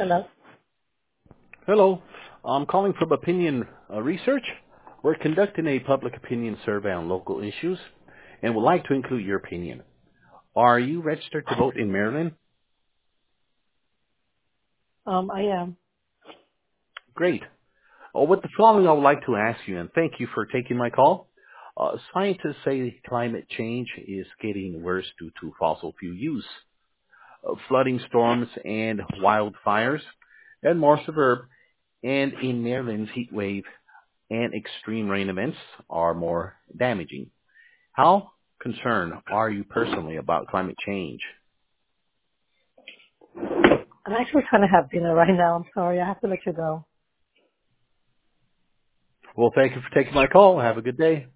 Hello. Hello. I'm calling from Opinion Research. We're conducting a public opinion survey on local issues and would like to include your opinion. Are you registered to vote in Maryland? I am. Great. With the following, I would like to ask you, and thank you for taking my call. Scientists say climate change is getting worse due to fossil fuel use, flooding, storms, and wildfires, and more suburb. And in Maryland's heat wave and extreme rain events are more damaging. How concerned are you personally about climate change? I'm actually trying to have dinner right now. I'm sorry. I have to let you go. Well, thank you for taking my call. Have a good day.